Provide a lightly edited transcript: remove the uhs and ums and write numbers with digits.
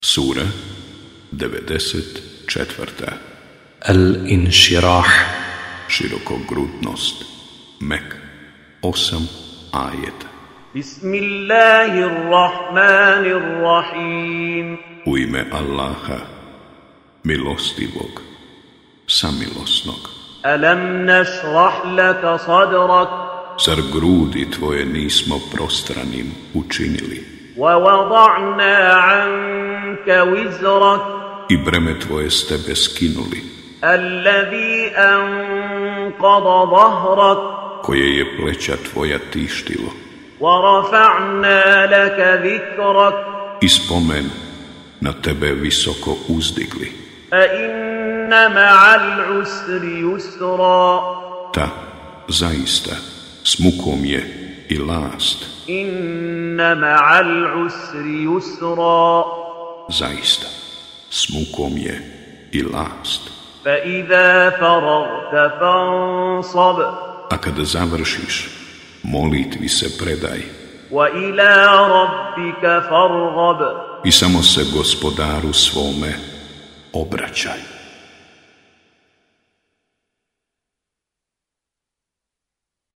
Sura 94. Al-Inširah. Širokogrudnost. Mek. 8 ajeta. Bismillahirrahmanirrahim. U ime Allaha, milostivog, samilosnog. Alam nashrah laka sadrak. Zar grudi tvoje nismo prostranim učinili? Wa wada'na anka wizrak. I breme tvoje s tebe skinuli, Alladhi anqada dhahrak. koje je pleća tvoja tištilo. Wa rafa'na laka dhikrak. I spomen na tebe visoko uzdigli. Fa inna ma'al usri yusra. Ta, zaista, s mukom je i last. Inna ma'al usri yusra. Zaista, s mukom je i last. فَإِذَا فَرَغْتَ فَانصَبْ. A kada završiš, molitvi se predaj. وَإِلَى رَبِّكَ فَارْغَب. I samo se gospodaru svome obraćaj.